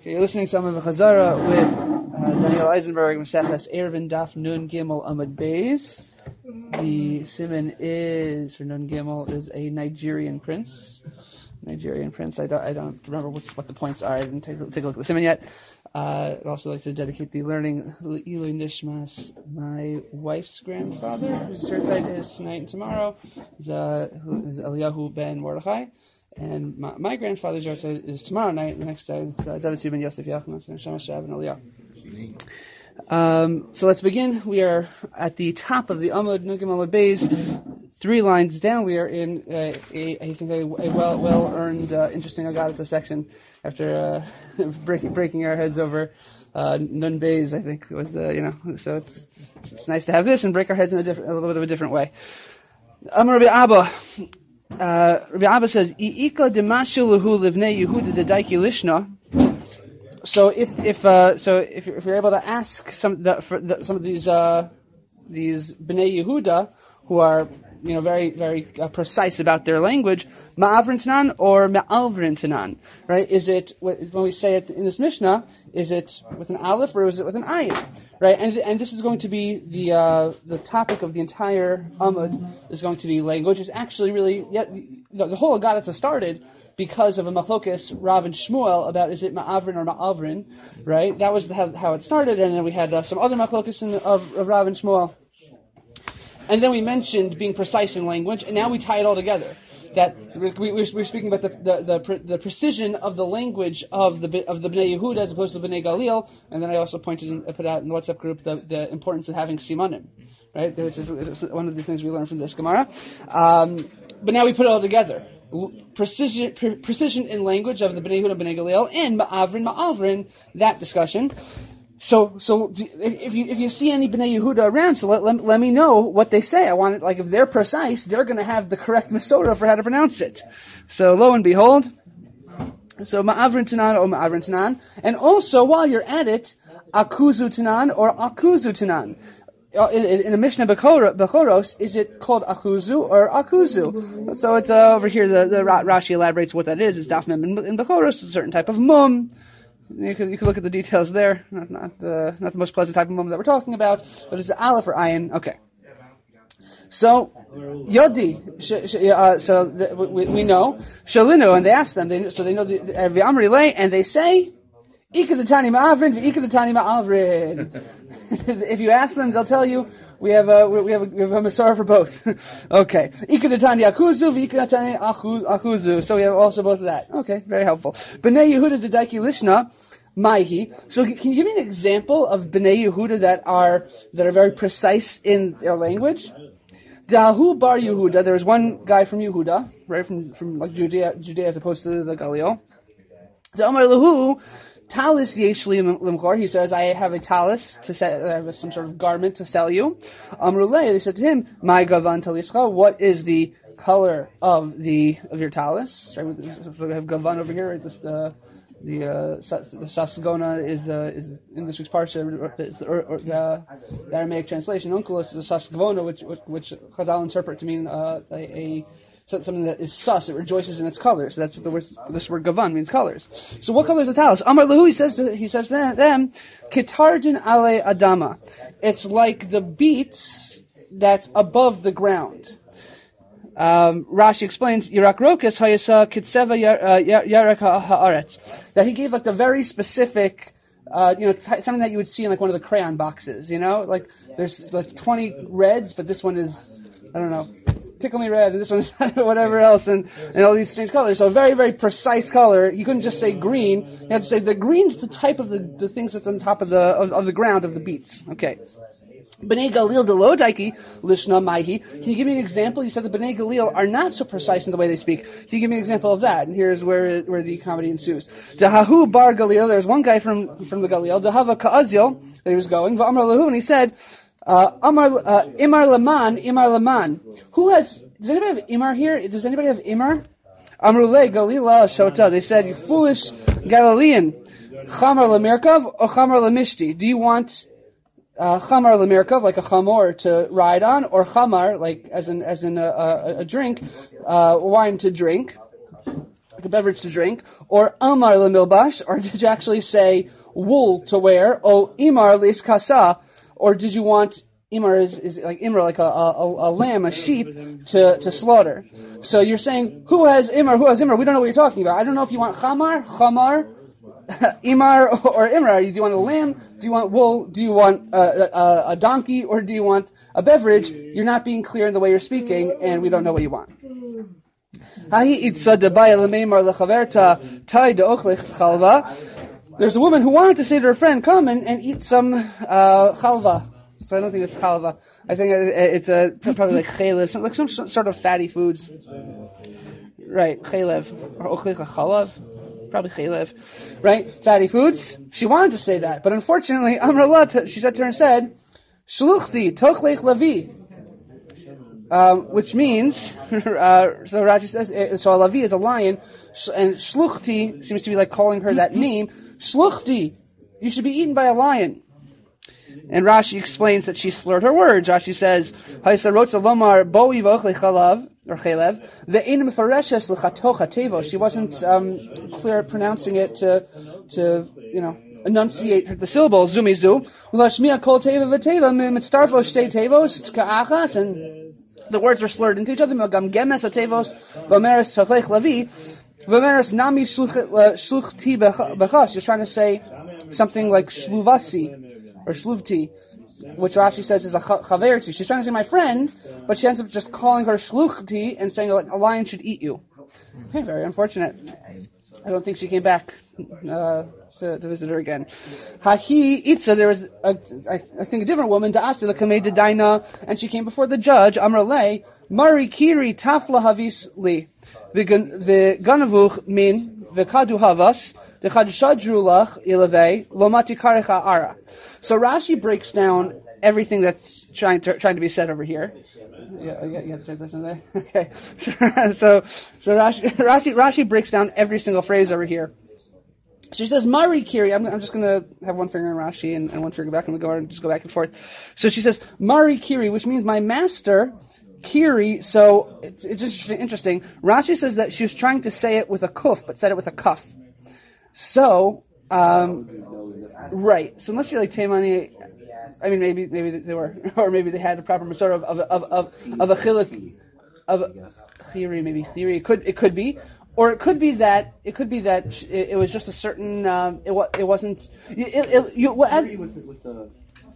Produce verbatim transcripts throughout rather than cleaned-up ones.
Okay, you're listening to Amar V'Chazara with uh, Daniel Eisenberg, Maseches Eruvin Daf Nun Gimel Amud Beis. The siman is, for Nun Gimel, is a Nigerian prince. Nigerian prince. I don't, I don't remember which, what the points are. I didn't take, take a look at the siman yet. Uh, I'd also like to dedicate the learning Ilui Nishmas, my wife's grandfather, whose side is tonight and tomorrow, is, uh, who is Eliyahu ben Mordechai. And my, my grandfather's yahrzeit is tomorrow night. The next day is uh, David ben Yosef Yachmas and Shama Shav and Aliyah. Um, so let's begin. We are at the top of the Amud Nugim Amud Beis. Three lines down, we are in uh, a, I think, a, a well, well-earned, uh, interesting Agadata section after uh, breaking breaking our heads over uh, Nun Beis. I think it was, uh, you know, so it's it's nice to have this and break our heads in a, different, a little bit of a different way. Amar Rabbi Abba. Uh, Rabbi Abba says, "I'ika demashilahu livnei Yehuda dedaiki lishna." So if if uh, so if you're, if you're able to ask some the, for the, some of these uh, these bnei Yehuda who are, you know, very very uh, precise about their language, ma'avrin tanan or ma'alvrin tanan, right? Is it when we say it in this Mishnah? Is it with an aleph or is it with an ayin? Right, and and this is going to be the uh, the topic of the entire Amud is going to be language. It's actually really yeah, the, the whole Agadata started because of a machlokes Rav and Shmuel about is it ma'avrin or ma'alvrin, right? That was the, how, how it started, and then we had uh, some other machlokes in, of, of Rav and Shmuel, and then we mentioned being precise in language, and now we tie it all together. That we, we, we're speaking about the, the the the precision of the language of the of the Bnei Yehuda as opposed to the Bnei Galil, and then I also pointed and put out in the WhatsApp group the, the importance of having simanim, right? Which is one of the things we learned from this Gemara. Um, but now we put it all together: precision pre- precision in language of the Bnei Yehuda and Bnei Galil, and ma'avrin ma'alvrin, that discussion. So, so if you if you see any Bnei Yehuda around, so let, let, let me know what they say. I want it, like, if they're precise, they're going to have the correct Masorah for how to pronounce it. So, lo and behold, so ma'avrin tanan or ma'avrin tanan, and also while you're at it, akuzu tanan or akuzu tanan. In, in, in a Mishnah Bechoros, is it called akuzu or akuzu? So it's uh, over here. The, the Rashi elaborates what that is. It's daf mem in, in Bechoros, a certain type of mum. You can you can look at the details there. Not not the not the most pleasant type of moment that we're talking about, but it's the aleph or ayin. Okay. So yodi. Sh, sh, uh, so the, we we know shalinu, and they ask them. They so they know the v'amri lay, and they say ikadatani ma'avrin v'ikadatani ma'avrin. If you ask them, they'll tell you we have a we have a, we have a Masorah for both. Okay, ikadatani akuzu v'ikadatani akuzu. So we have also both of that. Okay, very helpful. Bnei Yehuda dedaiki lishna maihi. So can you give me an example of Bnei Yehuda that are that are very precise in their language? Dahu bar Yehuda. There was one guy from Yehuda, right from from like Judea, Judea as opposed to the Galil. Da'amar lahu. Talis yeshli limchor. He says, I have a talis to sell, I have some sort of garment to sell you. Amrulay, they said to him, my gavan talischa, what is the color of the of your talis? Right, we have gavan over here. Right? This, the the uh, the sasgona is uh, is in this week's parsha. It's the, or, or the, the Aramaic translation. Unkelos is a sasgona, which which, which Chazal interpret to mean uh, a, a something that is sus, it rejoices in its colors. So that's what the word, this word gavan means, colors. So what color is the talis? Amar lahu, he says to, he says to them, Kitardin ale adama. It's like the beets that's above the ground. Um, Rashi explains, Yirak rokas hayasa kitseva yarak haaretz. That he gave like the very specific, uh, you know, t- something that you would see in like one of the crayon boxes, you know? Like, there's like twenty reds, but this one is, I don't know, tickle me red, and this one whatever else, and, and all these strange colors. So a very, very precise color. You couldn't just say green. You had to say the green is the type of the, the things that's on top of the of, of the ground of the beets. Okay. Bnei Galil delo daiki lishna maihi. Can you give me an example? You said the Bnei Galil are not so precise in the way they speak. Can you give me an example of that? And here's where where the comedy ensues. Dahahu bar Galil. There's one guy from from the Galil. Dahava ka'azil that he was going. Va'amar lahu, and he said, Uh, Amar, uh, Imar Laman, Imar Laman. Who has, does anybody have Imar here? Does anybody have Imar? Amrulay, Galila, Shota. They said, you foolish Galilean. Chamar Lamirkov or Chamar Lamishti? Do you want, uh, Chamar Lamirkov, like a chamor to ride on, or Chamar, like, as in, as in a, a, a drink, uh, wine to drink? like a beverage to drink, or amar lemilbash, or did you actually say wool to wear, o imar liskasa, or did you want imar is, is like imar, like a, a, a lamb, a sheep to, to slaughter. So you're saying, who has imar, who has imar? We don't know what you're talking about. I don't know if you want chamar, chamar, imar, or imar. Do you want a lamb? Do you want wool? Do you want a, a, a donkey? Or do you want a beverage? You're not being clear in the way you're speaking, and we don't know what you want. There's a woman who wanted to say to her friend, come and, and eat some uh, chalva. So I don't think it's chalva. I think it's a probably like chalev, some, like some sort of fatty foods. Right, chalev or ochlecha chalav, probably chalev. Right, fatty foods. She wanted to say that, but unfortunately, Amrullah, she said to her instead, shluchti tochlech lavi, um, which means uh, so Rashi says so a lavi is a lion, and shluchti seems to be like calling her that name. Shluchti, you should be eaten by a lion. And Rashi explains that she slurred her words. Rashi says, "Haisa rotza lomar boi v'ochle chalav or chalev ve'enim fareshes l'chatocha tevo." She wasn't um, clear at pronouncing it to, to you know, enunciate the syllables. Zumizu ulashmiya kol teva v'teva mitztarfo shtei tevos ka'achas, and the words were slurred into each other. Gam gemes atevos v'omeres tochlech lavi v'omeres nami shluchti b'chas. She's trying to say something like shluvasi or shluvti, which Rashi says is a chaverti. She's trying to say my friend, but she ends up just calling her shluchti and saying a lion should eat you. Okay, very unfortunate. I don't think she came back uh, to, to visit her again. Hahi itza, there was, a, I, I think, a different woman, Da'asti l'kamei d'daina, and she came before the judge, Amrale, Mari kiri tafla havis li, v'ganavuch min, v'kadu havas, so Rashi breaks down everything that's trying to trying to be said over here. Yeah, you have the translation there? Okay. so so Rashi, Rashi Rashi breaks down every single phrase over here. She says, Mari Kiri, I'm, I'm just going to have one finger in Rashi and, and one finger back, and we'll go and just go back and forth. So she says, Mari Kiri, which means my master, Kiri. So it's, it's just interesting. Rashi says that she was trying to say it with a kuf, but said it with a kaf. So, um, right. So unless you're like Taimani, I mean, maybe maybe they were, or maybe they had a proper sort of of of of, of a chiluk, of a theory, maybe theory. It could it could be, or it could be that it could be that it, it was just a certain. Um, it was it wasn't. It, it, you, well, as, with, with the,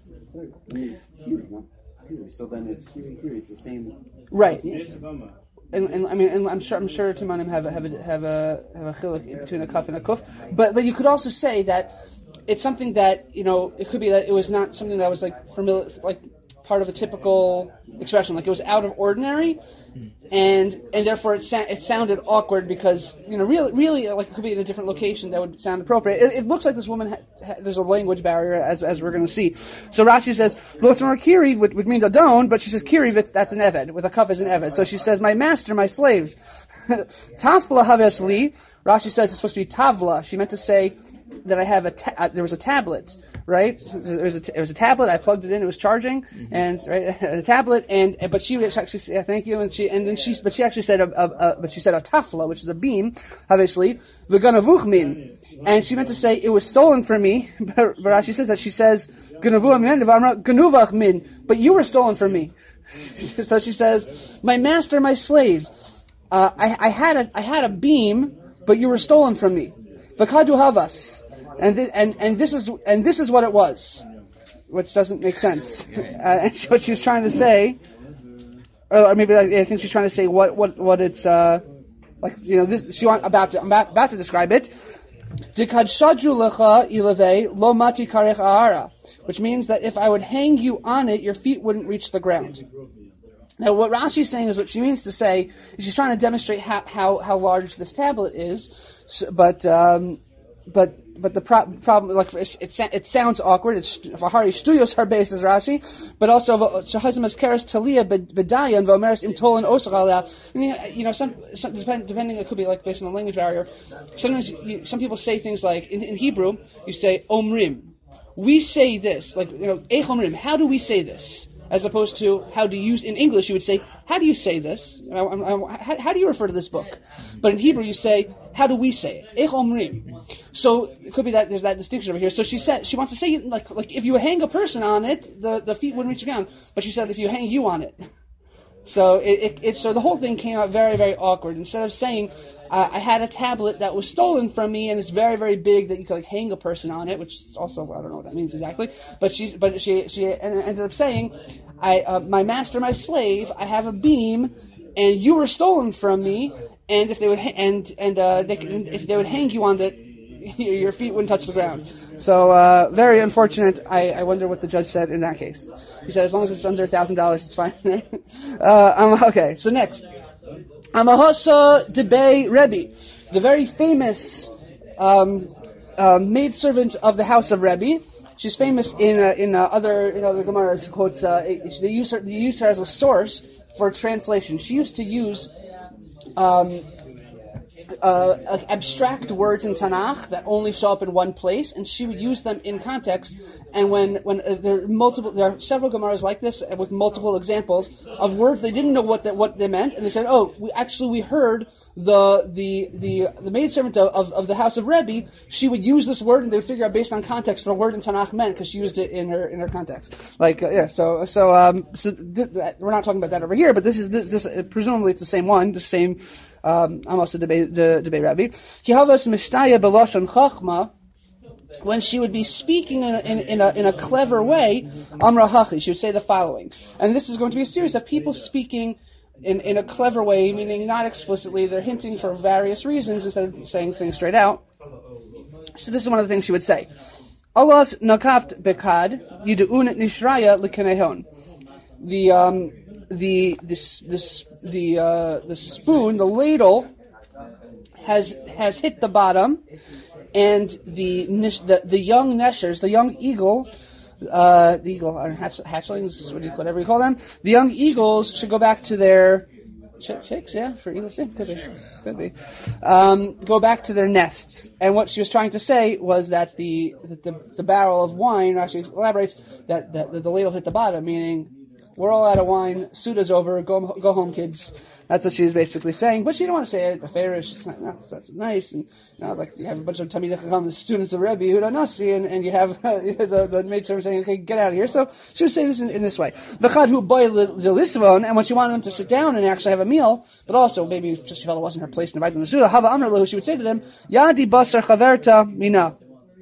it's Kiri, not Kiri. So then it's Kiri, Kiri. It's the same. Right. And, and I mean, and I'm sure I'm sure Timanim have a have a have a have a chiluk between a kaf and a kuf, but but you could also say that it's something that, you know, it could be that it was not something that was like familiar, like part of a typical expression, like it was out of ordinary, and and therefore it sa- it sounded awkward because, you know, really really like it could be in a different location that would sound appropriate. It, it looks like this woman ha- ha- there's a language barrier as as we're going to see. So Rashi says Lotzmar Kiri, which, which means Adon, but she says Kiri, that's an eved with a kaf as an eved. So she says my master, my slave. Tafla havesli. Rashi says it's supposed to be tavla. She meant to say that I have a ta- uh, there was a tablet, right? There was a t- there was a tablet. I plugged it in. It was charging, mm-hmm. and right a tablet. And but she actually said, yeah, thank you. And she and then she but she actually said a, a, a but she said a tafla, which is a beam, obviously v'ganavuch min, and she meant to say it was stolen from me. But Rashi says that she says ganavuch min, ganuvach min, but you were stolen from me. So she says, my master, my slave, uh, I, I had a I had a beam, but you were stolen from me. V'kadu havas, and th- and and this is and this is what it was, which doesn't make sense. Uh, and she, what she was trying to say, or maybe like, I think she's trying to say what what what it's uh, like. You know, this she want about to I'm about, about to describe it. Dikad shadru lecha ilave lo mati karech ahara, which means that if I would hang you on it, your feet wouldn't reach the ground. Now, what Rashi's saying is what she means to say is she's trying to demonstrate how how, how large this tablet is. So, but um, but but the pro- problem, like it, it, it sounds awkward. It's v'hari shtuyos harbes as Rashi, but also shahazim as keres talia bedaya and v'omeres imtolan osachalya. You know, some, some depend, depending, it could be like based on the language barrier. Sometimes you, some people say things like in, in Hebrew, you say omrim. We say this, like you know, eich omrim. How do we say this? As opposed to how do you, in English, you would say, how do you say this? How, how do you refer to this book? But in Hebrew, you say, how do we say it? Ich omrim. So it could be that there's that distinction over here. So she said she wants to say like like if you hang a person on it, the, the feet wouldn't reach the ground. But she said if you hang you on it. So it, it, it so the whole thing came out very very awkward. Instead of saying uh, I had a tablet that was stolen from me and it's very very big that you could like hang a person on it, which is also I don't know what that means exactly. But she but she she ended up saying I uh, my master my slave I have a beam and you were stolen from me. And if they would ha- and and uh, they could, if they would hang you on that, your feet wouldn't touch the ground. So uh, very unfortunate. I, I wonder what the judge said in that case. He said as long as it's under a thousand dollars, it's fine. uh, um, okay. So next, Amahasa Debei Rebbe, the very famous um, uh, maidservant of the house of Rebbe. She's famous in uh, in uh, other in other Gemaras quotes. Uh, they use her they use her as a source for translation. She used to use. Um, uh, abstract words in Tanakh that only show up in one place, and she would use them in context. And when when uh, there are multiple, there are several Gemaras like this with multiple examples of words they didn't know what that what they meant, and they said, "Oh, we actually we heard the the the the maidservant of, of of the house of Rebbe. She would use this word, and they would figure out based on context what a word in Tanakh meant because she used it in her in her context. Like uh, yeah, so so um so th- th- we're not talking about that over here, but this is this, this uh, presumably it's the same one, the same. Um, I'm also debate the debate Rabbi. Kihavas mishtaya belashon chachma. When she would be speaking in a, in, in a in a clever way, Amra Hachi, she would say the following, and this is going to be a series of people speaking in, in a clever way, meaning not explicitly. They're hinting for various reasons instead of saying things straight out. So this is one of the things she would say. Allah's nakaft bekad yidu'un nishraya likanehon. The um the this this the uh, the spoon, the ladle has has hit the bottom, and the the, the young neshers, the young eagle, uh, the eagle or hatch, hatchlings, whatever you call them, the young eagles should go back to their ch- chicks, yeah, for eagles, yeah, could be, could be, um, go back to their nests. And what she was trying to say was that the that the, the barrel of wine actually elaborates that, that, that the ladle hit the bottom, meaning. We're all out of wine. Suda's over. Go go home, kids. That's what she's basically saying. But she don't want to say it. Beferish. It's not, that's, that's nice. And you know, like you have a bunch of Talmidei Chacham, students of Rebbe Yehuda Nasi, and, and you have uh, the the maidservant saying, "Okay, get out of here." So she would say this in, in this way. V'chad boy listvon, and when she wanted them to sit down and actually have a meal, but also maybe just she felt it wasn't her place to invite them to Suda. Hava Amr Lahu, she would say to them, "Yadi basar chaverta mina."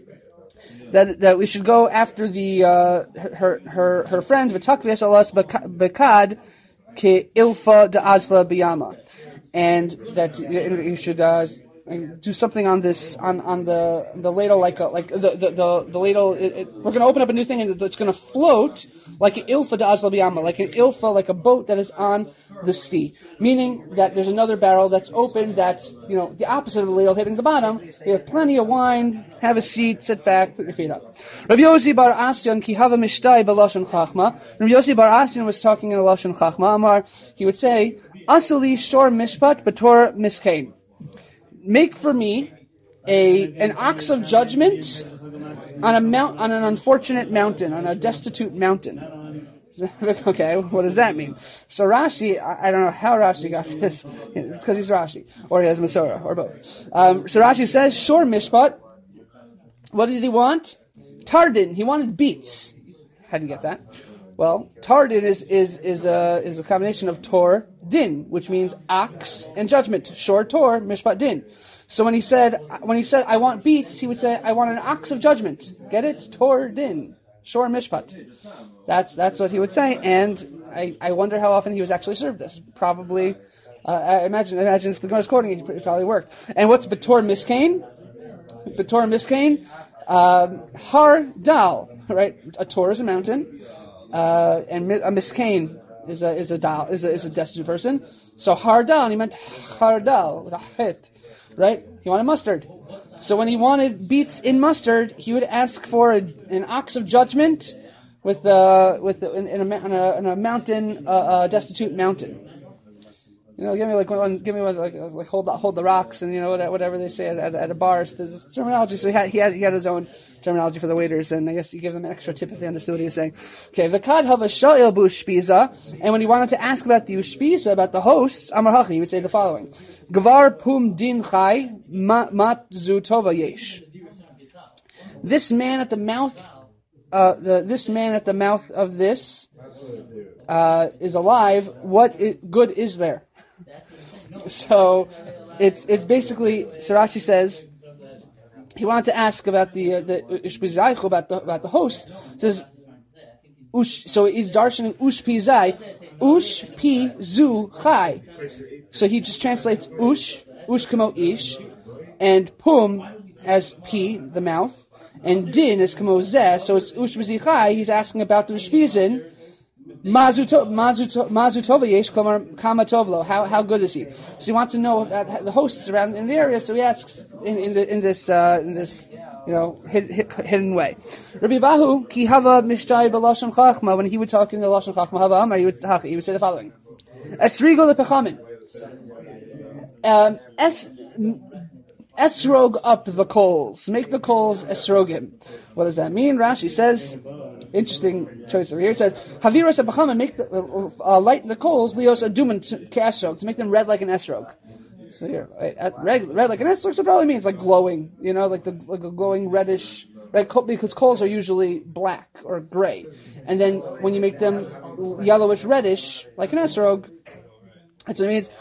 That that we should go after the uh, her her her friend v'takvias alas bekad ke ilfa de azla biyama, and that you should uh, do something on this on, on the the ladle like a, like the the the, the ladle. It, it, we're going to open up a new thing and it's going to float like an ilfa de azla biyama, like an ilfa, like a boat that is on the sea, meaning that there's another barrel that's open that's, you know, the opposite of the ladle hitting the bottom. You have plenty of wine, have a seat, sit back, put your feet up. Rabbi Yossi bar Asyan ki hava mishtai b'lashon chachma. Rabbi Yossi bar Asyan was talking in a lashon chachma. Amar, he would say, Asali shor mishpat b'tor miskain. Make for me a an ox of judgment on a mount on an unfortunate mountain, on a destitute mountain. Okay, what does that mean? So Rashi, I, I don't know how Rashi got this. It's because he's Rashi, or he has Masorah, or both. Um, so Rashi says, "Shor mishpat." What did he want? Tardin. He wanted beets. How do you get that? Well, tardin is is is a is a combination of tor din, which means ox and judgment. Shor tor mishpat din. So when he said when he said I want beets, he would say I want an ox of judgment. Get it? Tor din. Shor mishpat. That's that's what he would say, and I, I wonder how often he was actually served this. Probably, uh, I imagine imagine if the Gemara is quoting it, it probably worked. And what's B'tor Miskain? B'tor Miskain, um, Har Dal, right? A Tor is a mountain, uh, and a Miskain is a is a dal is a is a destitute person. So Har Dal, he meant Har Dal with a hit, right? He wanted mustard. So when he wanted beets in mustard, he would ask for a, an ox of judgment. With uh, with in, in, a, in, a, in a mountain, uh, uh, destitute mountain. You know, give me like one, give me one, like, like hold the, hold the rocks, and you know whatever they say at, at, at a bar. So there's this terminology. So he had, he had he had his own terminology for the waiters, and I guess he gave them an extra tip if they understood what he was saying. Okay, v'kad hava sha'il b'ushpiza, and when he wanted to ask about the ushpiza, about the hosts, amar hachi, he would say the following: Gvar pum din chai mat zu tova yesh. This man at the mouth, uh, the this man at the mouth of this uh, is alive. What I- good is there? So it's it's basically, Sirachi says he wanted to ask about the uh, the ushpizai about the about the host. Says ush, so he's darshaning ushpizai, ush pi zu chai. So he just translates ush ush kamo ish, and pum as pi, the mouth, and din as kamo zeh. So it's ushpizai chai. He's asking about the ushpizin. Mazu tova yesh klamar kama tovlo. How how good is he? So he wants to know about the hosts around in the area. So he asks in, in the in this uh, in this you know hid, hid, hidden way. Rabbi Bahu ki hava mishtay b'lashon chachma. When he would talk in the lashon chachma, hava amar, he would he would say the following: Esrigo lepechamin. Um, es esrog up the coals. Make the coals esrogim. What does that mean? Rashi says. Interesting choice over here. It says, Haviras Abachama, make the, uh, uh, light the coals, Leos Aduman Kasrog, to make them red like an esrog. So here, uh, red, red like an esrog, so it probably means like glowing, you know, like the like a glowing reddish, red, because coals are usually black or gray. And then when you make them yellowish reddish, like an esrog, that's what it means.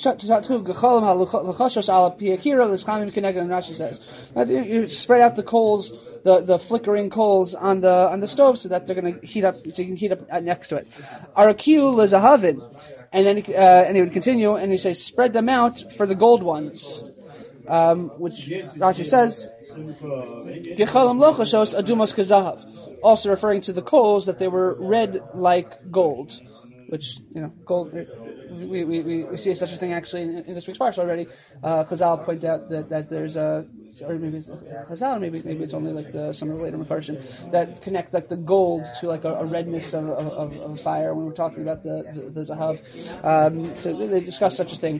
Rashi says, you spread out the coals, the, the flickering coals on the on the stove, so that they're going to heat up, so you can heat up next to it. Arakiu lezahavin, and then uh, and he would continue, and he says, spread them out for the gold ones, um, which Rashi says, also referring to the coals that they were red like gold. Which, you know, gold, we, we, we, we see such a thing actually in, in this week's parsha already. Uh, Chazal point out that, that there's a, or maybe it's Chazal, maybe maybe it's only like the, some of the later Mefarshim, that connect like the gold to like a, a redness of, of, of a fire when we're talking about the, the, the Zahav. Um, so they discuss such a thing.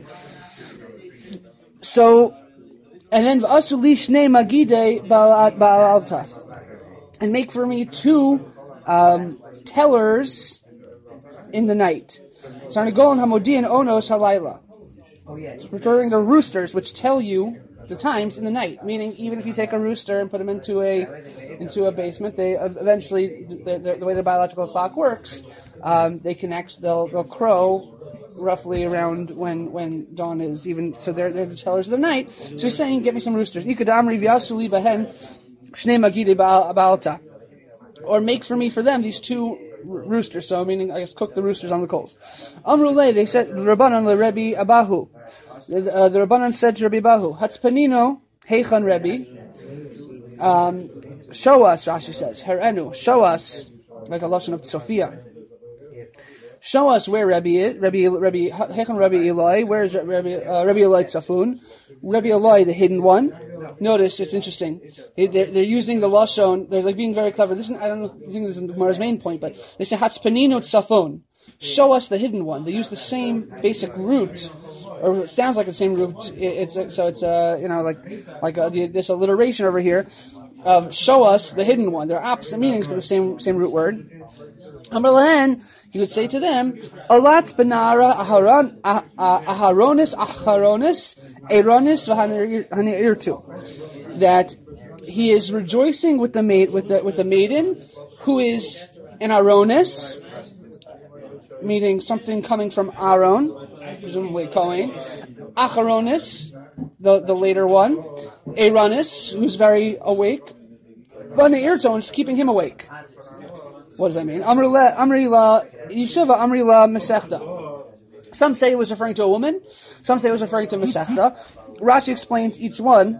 So, and then V'asu li shnei magidei ba'al altar. And make for me two um, tellers in the night. Sarnagolan Hamodian Onos Halayla. It's referring to roosters, which tell you the times in the night. Meaning, even if you take a rooster and put them into a into a basement, they eventually, the, the, the way the biological clock works, um, they connect. They'll they'll crow roughly around when when dawn is. Even so, they're they're the tellers of the night. So he's saying, get me some roosters. Ikadamri v'asuli bahen shnei magide ba'alta, or make for me for them these two roosters, so meaning I guess cook the roosters on the coals. Amrulay, they said Rabbanan le Rebbe Abahu. The, uh, the Rabbanan said to Rebbe Abahu, Hatzpanino Heichan Rebbe. Um, show us, Rashi says, Herenu, show us, like a lashon of Sophia. Show us where Rebbe is. Rebbe, Rebbe, Heichan Rebbe Eloi. Where is Rebbe, uh, Rebbe Eloi Tzafun? Rebbe Eloi, the hidden one. Notice, it's interesting. They're, they're using the lashon. They're like being very clever. This is, I don't know if you think this is Gemara's main point, but they say Hatzpanino Tzafon. Show us the hidden one. They use the same basic root, or it sounds like the same root. It's so it's uh you know like like uh, the, this alliteration over here of show us the hidden one. They're opposite meanings, but the same same root word. Amrlan, he would say to them, Alatz benara aharon aharonis aharonis eronis v'hanirtu, that he is rejoicing with the maid with the with the maiden who is an aronis, meaning something coming from Aaron, presumably Kohen. Acharonis, the the later one. Eronis, who's very awake. V'hanirtu, is keeping him awake. What does that mean? Amri la Yeshiva, Amri la Masechta. Some say it was referring to a woman. Some say it was referring to Masechta. Rashi explains each one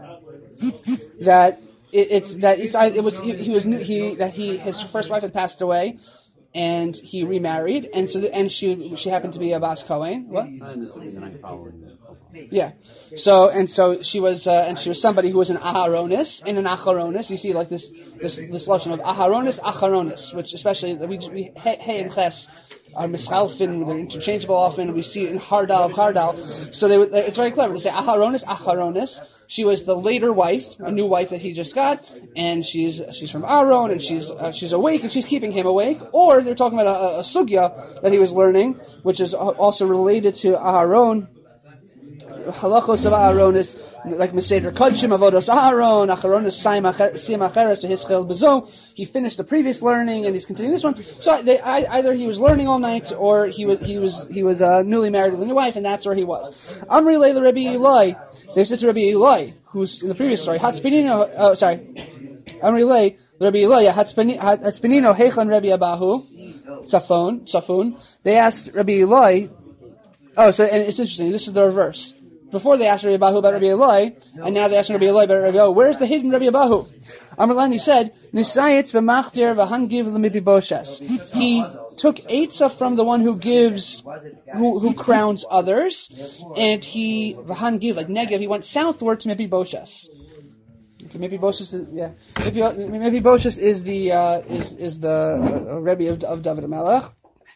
that it, it's that it's it was he, he was he that he his first wife had passed away, and he remarried, and so the, and she she happened to be a Bas Kohen. What? And this would be the night following the Yeah. So and so she was, uh, and she was somebody who was an Aharonis and an Acharonis. You see, like this this this lotion of Aharonis, Acharonis, which especially we we Hey and Ches are mischalfin, they're interchangeable often. We see it in Hardal, Hardal. So they, it's very clever to say Aharonis, Acharonis. She was the later wife, a new wife that he just got, and she's she's from Aaron, and she's uh, she's awake, and she's keeping him awake. Or they're talking about a, a sugya that he was learning, which is also related to Aaron. Halachos of Aaronis, like Meseder Kodshim, Avodos Aaron, Acharonis Siyam Acheres v'Hischel Bezo. He finished the previous learning and he's continuing this one. So they, I, either he was learning all night or he was he was he was uh, newly married with a new wife, and that's where he was. Amri Leila Rabbi Eli. They said to Rabbi Eli, who's in the previous story, Hatzpenino. Oh, sorry, Amri Leila Rabbi Eli Hatzpenino Heichan Rabbi Abahu Safon Safun. They asked Rabbi Eli. Oh, so and it's interesting. This is the reverse. Before they asked Rabbi Abahu about Rabbi Eloi, and now they're asking Rabbi Eloi about Rabbi Eloi. Where's the hidden Rabbi Abahu? Amrlani said, "Nisayitz v'machdir v'hangiv l'mibiboshes." He took eitzah from the one who gives, who who crowns others, and he v'hangiv like negev. He went southward to Mibiboshes. Okay, Mibiboshes is yeah. Mibiboshes is the uh, is is the uh, Rebbe of, of David HaMelech.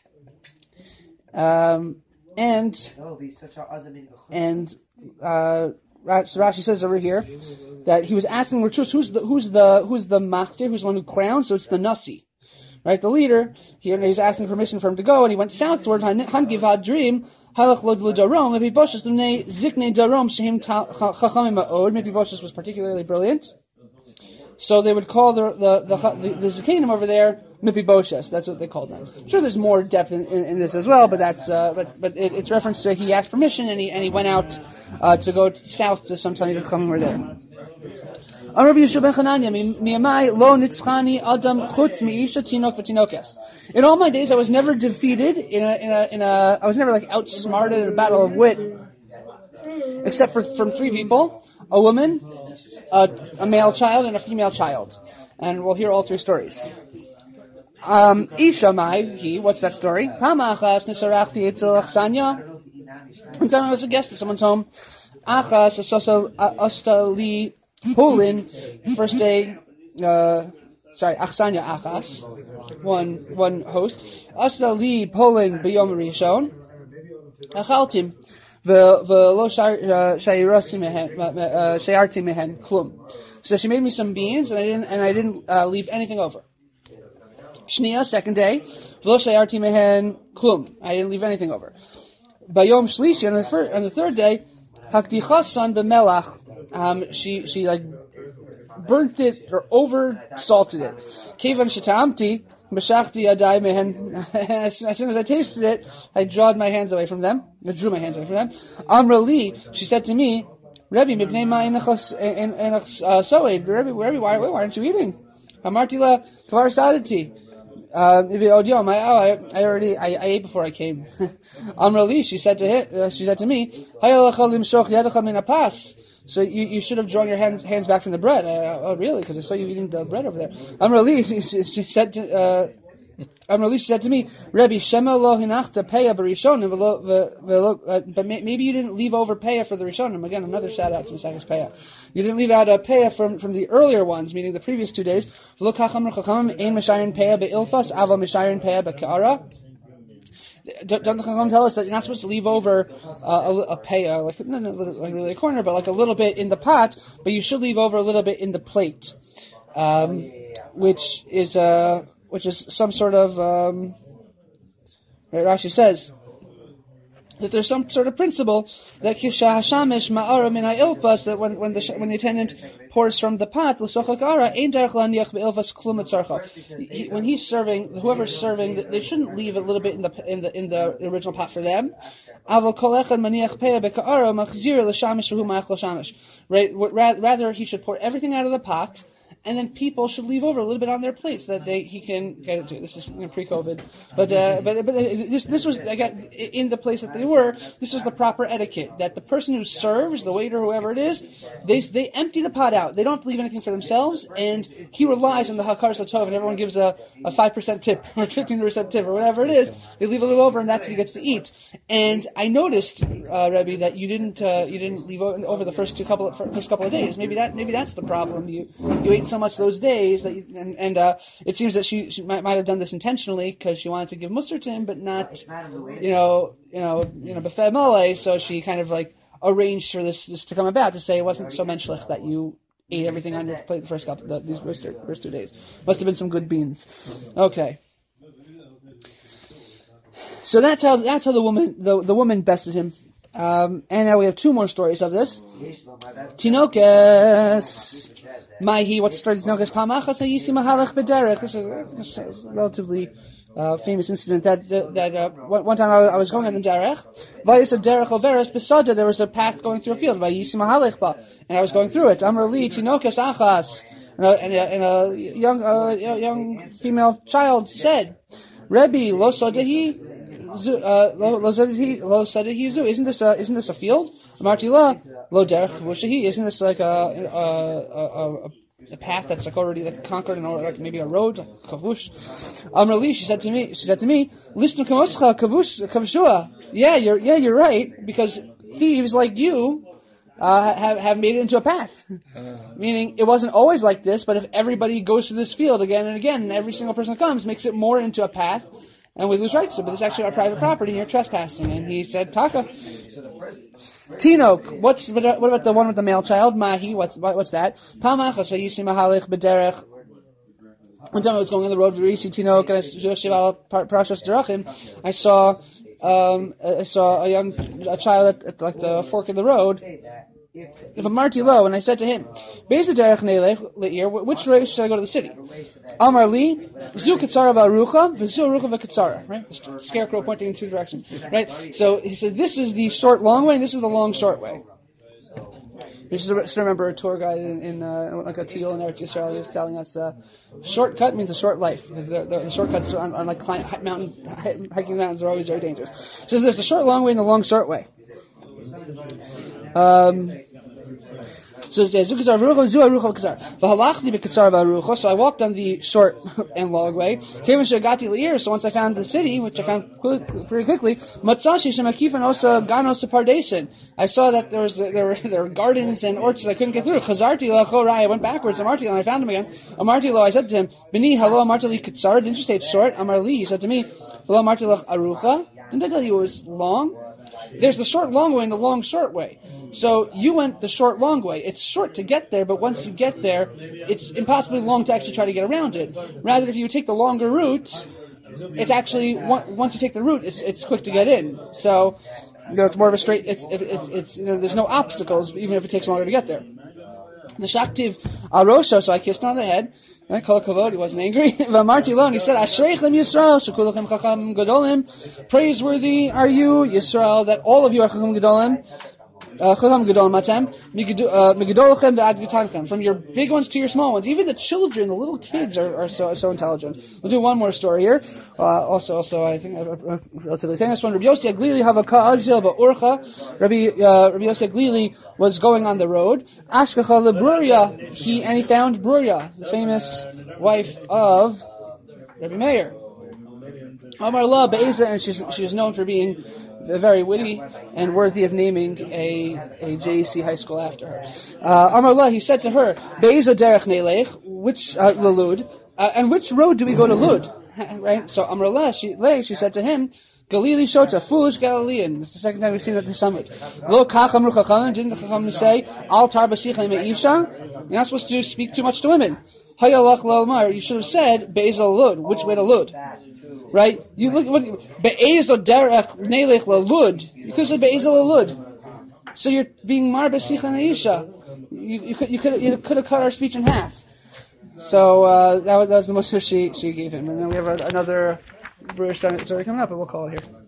Um. And and uh, so Rashi says over here that he was asking Rishus, who's the who's the who's the machtir, who's the one who crowns? So it's the nasi, right? The leader. Here he's asking permission for him to go, and he went southward. Hangiv hadrim halach lod l'darom. Mepiboshes l'nei ziknei darom shehim chachamim ma'od. Mepiboshes was particularly brilliant, so they would call the the the, the, the zikanim over there Mepiboshes. That's what they called them. I'm sure there's more depth in, in, in this as well, but that's uh, but but it, it's reference to he asked permission and he and he went out uh, to go south to some Talmidei Chachamim were there. Rabbi Yeshua ben Chananya, miyamai lo nitzchani adam chutz miisha tinok v'tinokes. In all my days, I was never defeated in a in a in a. I was never like outsmarted in a battle of wit, except for from three people: a woman, a, a male child, and a female child. And we'll hear all three stories. Um, Ishamai, he, what's that story? Hamachas nisarachti etzel achsanya. One time I was a guest at someone's home. Achas astali pulin. First day, uh, sorry, achsanya achas. One, one host. Astali pulin b'yom rishon. Achaltim. V'lo shayarti mehen klum. So she made me some beans, and I didn't, and I didn't uh, leave anything over. Shnia, second day, v'lo shayarti mehen klum. I didn't leave anything over. Bayom shlishi, on the third, on the third day, hakdichasan b'melach. Um, she she like burnt it or over salted it. Kevan shetamti mashachti adai mehen. As soon as I tasted it, I drawed my hands away from them. I drew my hands away from them. Amra li, she said to me, Rebbe, mipnei ma enachos enach soed. Rebbe, Rebbe, why why aren't you eating? Amarti la kvar sadati. Uh, maybe oh, I, oh, I, I already, I, I ate before I came. Amrali, she said to him, uh, she said to me, so you, you should have drawn your hand, hands back from the bread. Uh, oh, really? Because I saw you eating the bread over there. Amrali, she, she said to, uh, Amrali, she said to me, Rebbe, Shema lo hinachta peya b'rishonim, but maybe you didn't leave over peya for the rishonim. Again, another shout out to Maseches Peya. You didn't leave out a peya from, from the earlier ones, meaning the previous two days. V'lo kacham r'chacham ein mishayin peya be'ilfas, ava mishayin peya be'ka'ara. Don't the Chacham tell us that you're not supposed to leave over uh, a, a peya, like not like really a corner, but like a little bit in the pot, but you should leave over a little bit in the plate, um, which is a uh, which is some sort of, um, right, Rashi says, that there's some sort of principle that kishahashamish ma'ara min ha'ilpas, that when, when the, when the attendant pours from the pot, l'sochakara, ein derech laniach be'ilfas klum etzarcha. When he's serving, whoever's serving, they shouldn't leave a little bit in the, in the, in the original pot for them. Aval kol echad maniach peya be'ka'ara machzir l'shamish v'hu ma'ach l'shamish. Right, rather he should pour everything out of the pot, and then people should leave over a little bit on their plate so that they he can get it to. This is you know, pre-COVID, but uh, but but this this was again in the place that they were. This was the proper etiquette that the person who serves, the waiter, whoever it is, they they empty the pot out. They don't have to leave anything for themselves, and he relies on the hakar satov, and everyone gives a a five percent tip or fifteen percent tip or whatever it is. They leave a little over, and that's what he gets to eat. And I noticed, uh, Rebbe, that you didn't uh, you didn't leave over the first two couple of, first couple of days. Maybe that maybe that's the problem. You you ate so much those days that you, and and uh, it seems that she, she might, might have done this intentionally because she wanted to give mussar to him, but not you know you know you know befed mole. So she kind of like arranged for this this to come about to say it wasn't so menschlich that you ate everything on your plate the first couple the, these first two, first two days. Must have been some good beans. Okay. So that's how that's how the woman the, the woman bested him. Um, and now we have two more stories of this. Tinokes. Maihi, what's the story of Tinokes? Pamachas hayisi mahalach b'derech. This is, this is a relatively uh, famous incident that that, that uh, one, one time I, I was going on the derech. Vayis a derech overes besada. There was a path going through a field. Vayisi mahalach ba, and I was going through it. Amar li Tinokes achas, and a, and a, and a young uh, young female child said, Rebbe lo sodahi. Uh, lo sadahi zu. Isn't this a isn't this a field? Martila lo derech kavushahi. Isn't this like a a, a, a path that's like already like conquered and like maybe a road kavush? Amrali, she said to me, she said to me, listen kamoscha kavush kavushua. Yeah, you're yeah you're right because thieves like you uh, have have made it into a path. Meaning it wasn't always like this, but if everybody goes through this field again and again, and every single person that comes makes it more into a path. And we lose rights to it, but it's actually our private property, and you're trespassing. And he said, Taka. Tinok, what's, what about the one with the male child? Mahi, what's, what, what's that? Pamachas, ayisi mahalich b'derech. One time I was going on the road, Virisi Tinok, and I Parashas Derachim, I saw, um, I saw a young, a child at, at like the fork of the road. If a marti low, and I said to him, which way should I go to the city? Amar li, zu katsara v'arucha, v'zu arucha v'katsara. Right, the scarecrow pointing in two directions. Right, so he said, this is the short long way, and this is the long short way. We just remember a tour guide in, in uh, like a Teal in Eretz Yisrael. He was telling us, uh, shortcut means a short life because the, the, the shortcuts on, on like climb, mountains, hiking mountains are always very dangerous. So there's the short long way and the long short way. Um, so so I walked on the short and long way. So once I found the city, which I found pretty quickly, I saw that there was there were there were gardens and orchards I couldn't get through. I went backwards. And I found him again. I said to him, didn't you say it's short? He said to me, didn't I tell you it was long? There's the short long way and the long short way. So you went the short long way. It's short to get there, but once you get there, it's impossibly long to actually try to get around it. Rather, if you take the longer route, it's actually once you take the route, it's it's quick to get in. So you know, it's more of a straight. It's it's it's you know, there's no obstacles, even if it takes longer to get there. The Shaktiv Arosha, so I kissed him on the head. Right, Kol Kavod, he wasn't angry. V'amarti lo, and he said, Ashreichem Yisrael, shekulachem chacham gedolim. Praiseworthy are you, Yisrael, that all of you are chacham gedolim. Chacham gedolim matem. Megidolachem ve'ad v'tanchem. From your big ones to your small ones. Even the children, the little kids are, are so so intelligent. We'll do one more story here. Uh, also, also, I think, a, a relatively famous one. Rabbi Yossi Aglili havaka azil ba'urcha. Rabbi, uh, Rabbi Yossi Aglili was going on the road. Ashkacha lebruria. He, and he found Bruria, the famous wife of Rabbi Meir. Amar la be'eza, and she's, she is known for being very witty and worthy of naming a a J C high school after her. Uh, Amar la, he said to her, be'eza derech neilech, which, uh, Lud, uh, and which road do we go to Lud? Right? So Amar la, she, she said to him, Galili Shota, foolish Galilean. It's the second time we've seen it at the summit. Lo kach amru chachamim, didn't the chachamim say, al tar b'sicha me'isha? You're not supposed to speak too much to women. Hayalach la'omar, you should have said, be'eza Lud, which way to Lud? Right? You look what be'eza derech neilech la'Lud. You could have said be'eza la'Lud. So you're being mar b'sicha me'isha. You, you could you could you could have cut our speech in half. So uh, that was that was the most she she gave him, and then we have a, another British story coming up, and we'll call it here.